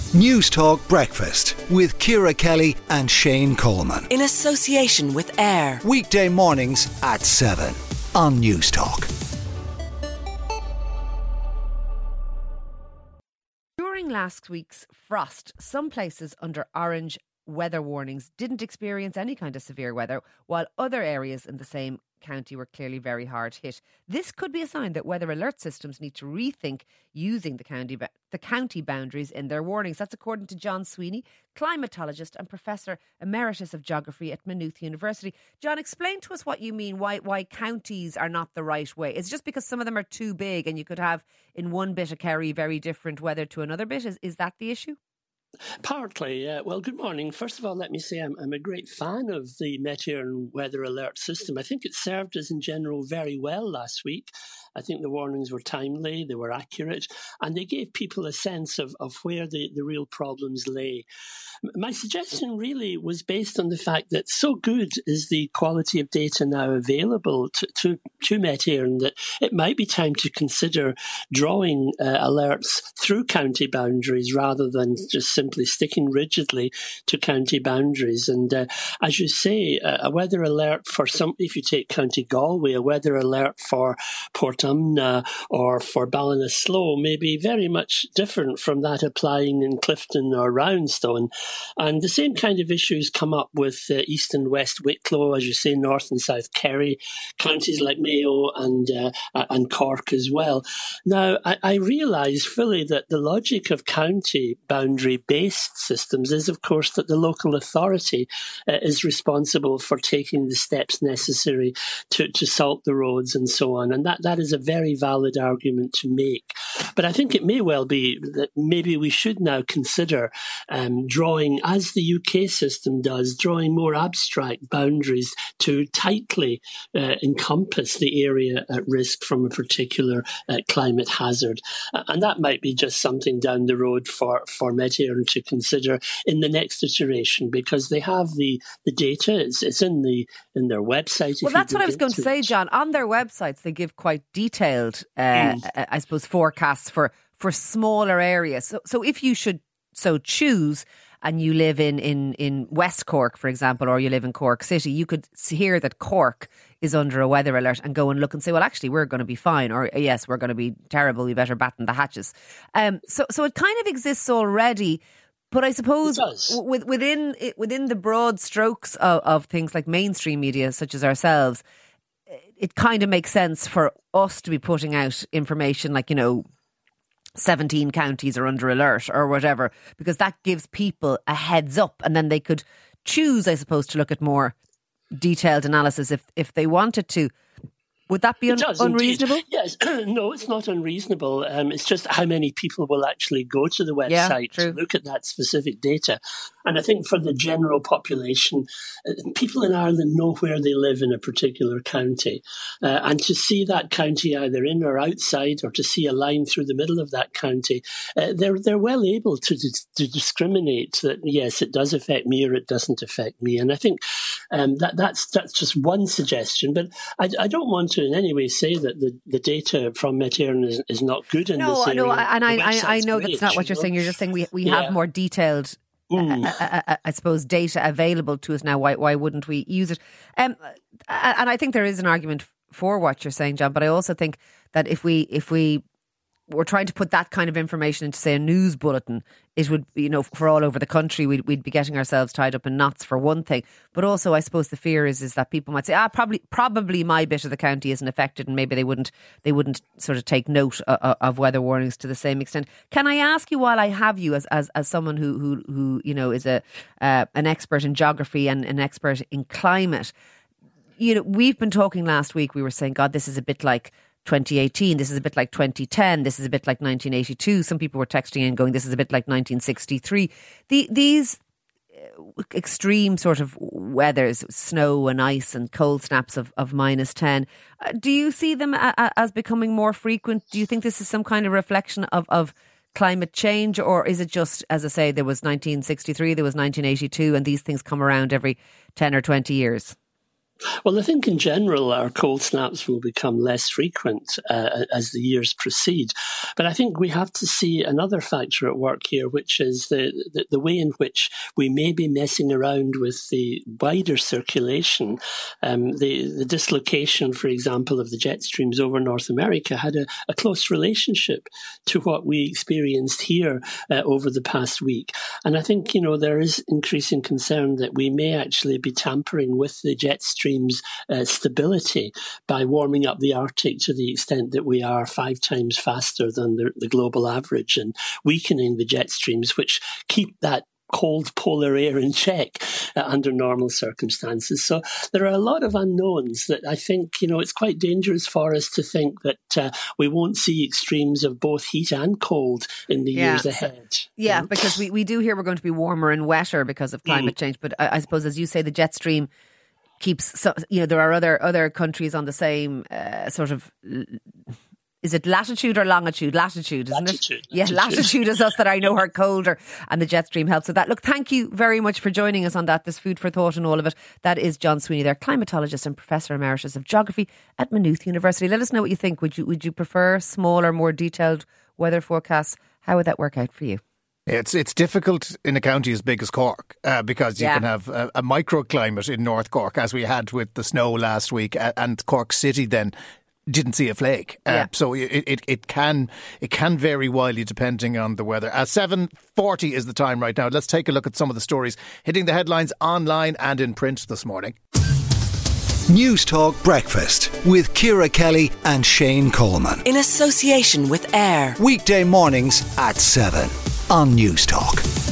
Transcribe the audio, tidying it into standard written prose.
News Talk Breakfast with Ciara Kelly and Shane Coleman. In association with AIR. Weekday mornings at 7 on News Talk. During last week's frost, some places under orange weather warnings didn't experience any kind of severe weather, while other areas in the same county were clearly very hard hit. This could be a sign that weather alert systems need to rethink using the county boundaries in their warnings. That's according to John Sweeney, climatologist and Professor Emeritus of Geography at Maynooth University. John, explain to us what you mean, why counties are not the right way. Is it just because some of them are too big and you could have in one bit of Kerry very different weather to another bit? Is that the issue? Partly. Well, good morning. First of all, let me say I'm a great fan of the Met-Éireann and weather alert system. I think it served us in general very well last week. I think the warnings were timely, they were accurate, and they gave people a sense of where the real problems lay. My suggestion really was based on the fact that so good is the quality of data now available to Met-Éireann that it might be time to consider drawing alerts through county boundaries rather than just simply sticking rigidly to county boundaries. And as you say, a weather alert for if you take County Galway, a weather alert for Portumna or for Ballinasloe may be very much different from that applying in Clifton or Roundstone. And the same kind of issues come up with East and West Wicklow, as you say, North and South Kerry, counties like Mayo and Cork as well. Now, I realise fully that the logic of county boundary-based systems is, of course, that the local authority is responsible for taking the steps necessary to salt the roads and so on. And that is a very valid argument to make. But I think it may well be that maybe we should now consider drawing, as the UK system does, drawing more abstract boundaries to tightly encompass the area at risk from a particular climate hazard. And that might be just something down the road for Met-Éireann to consider in the next iteration, because they have the data. It's in their website. Well, that's what I was going to say, John. On their websites, they give quite detailed, I suppose, forecasts for smaller areas. So if you should so choose, and you live in West Cork, for example, or you live in Cork City, you could hear that Cork is under a weather alert and go and look and say, well, actually, we're going to be fine, or yes, we're going to be terrible, we better batten the hatches. So it kind of exists already. But I suppose within the broad strokes of things like mainstream media, such as ourselves, it kind of makes sense for us to be putting out information like, 17 counties are under alert or whatever, because that gives people a heads up, and then they could choose, I suppose, to look at more detailed analysis if they wanted to. Would that be unreasonable? Indeed. Yes. No, it's not unreasonable. It's just how many people will actually go to the website to look at that specific data. And I think for the general population, people in Ireland know where they live in a particular county. And to see that county either in or outside, or to see a line through the middle of that county, they're well able to discriminate that, yes, it does affect me or it doesn't affect me. And I think that's just one suggestion. But I don't want to in any way say that the data from Met-Éireann is not good in this area. No, and I know that's not what you're saying. You're just saying we have more detailed, I suppose, data available to us now. Why wouldn't we use it? And I think there is an argument for what you're saying, John. But I also think that if we were trying to put that kind of information into, say, a news bulletin, it would, for all over the country, we'd be getting ourselves tied up in knots, for one thing. But also, I suppose the fear is that people might say, probably my bit of the county isn't affected, and maybe they wouldn't sort of take note of weather warnings to the same extent. Can I ask you, while I have you, as someone who is an expert in geography and an expert in climate, we've been talking last week. We were saying, God, this is a bit like 2018, this is a bit like 2010, this is a bit like 1982. Some people were texting in going, this is a bit like 1963. These extreme sort of weathers, snow and ice and cold snaps of -10, do you see them as becoming more frequent? Do you think this is some kind of reflection of climate change, or is it just, as I say, there was 1963, there was 1982, and these things come around every 10 or 20 years? Well, I think in general our cold snaps will become less frequent as the years proceed. But I think we have to see another factor at work here, which is the way in which we may be messing around with the wider circulation. The dislocation, for example, of the jet streams over North America had a close relationship to what we experienced here over the past week. And I think, there is increasing concern that we may actually be tampering with the jet streams stability by warming up the Arctic to the extent that we are 5 times faster than the global average, and weakening the jet streams, which keep that cold polar air in check under normal circumstances. So there are a lot of unknowns that I think, it's quite dangerous for us to think that we won't see extremes of both heat and cold in the years ahead. Yeah, because we do hear we're going to be warmer and wetter because of climate change. But I suppose, as you say, the jet stream keeps, there are other countries on the same sort of, is it latitude or longitude? Latitude, isn't it? Yeah, latitude is us that I know are colder, and the jet stream helps with that. Look, thank you very much for joining us on that. There's food for thought and all of it. That is John Sweeney there, climatologist and Professor Emeritus of Geography at Maynooth University. Let us know what you think. Would you prefer smaller, more detailed weather forecasts? How would that work out for you? It's difficult in a county as big as Cork because you can have a microclimate in North Cork, as we had with the snow last week, and Cork City then didn't see a flake. So it can vary wildly depending on the weather. 7:40 is the time right now. Let's take a look at some of the stories hitting the headlines online and in print this morning. News Talk Breakfast with Ciara Kelly and Shane Coleman. In association with AIR. Weekday mornings at 7 on News Talk.